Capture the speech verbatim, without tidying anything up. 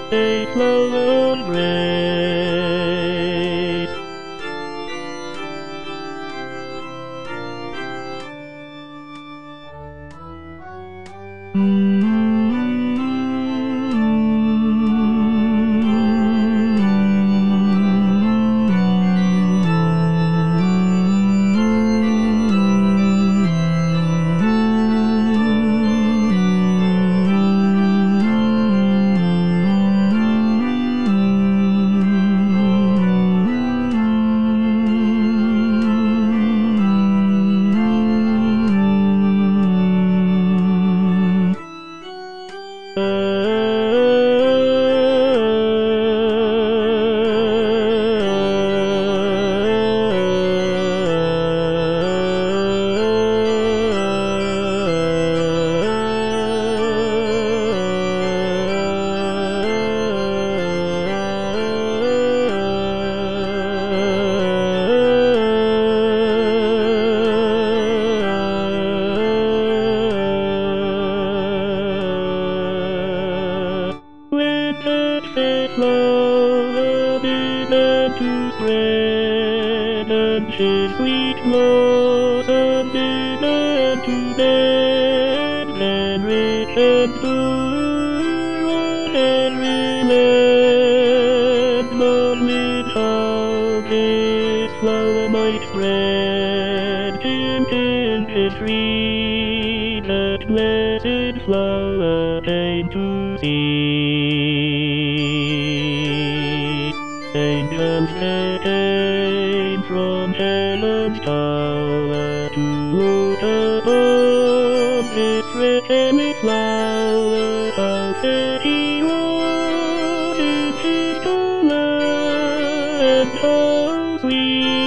a flow of grace. Flow began to spread, and his sweet blossom began to bend, and rich and blue on every land. But with how this flower might spread, him in his tree, that blessed flower came to see. Angels came from heaven's tower to look upon this friendly flower. How fair he was in his color, and how sweet